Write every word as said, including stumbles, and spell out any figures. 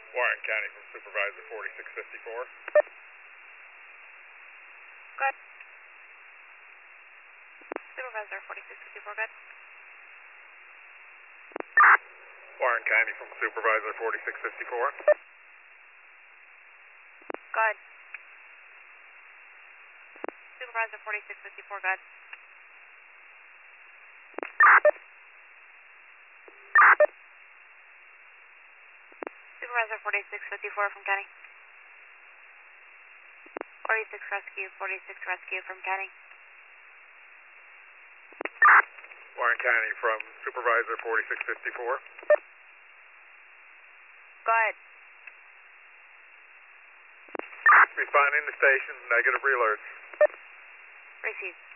Warren County from Supervisor forty-six fifty-four. Good. Supervisor forty-six fifty-four, good. Warren County from Supervisor forty-six fifty-four. Good. Supervisor forty-six fifty-four, good. Supervisor forty-six fifty-four from County. forty-six Rescue, forty-six Rescue from County. Warren County from Supervisor forty-six fifty-four. Good. Responding to station, negative alerts. Received.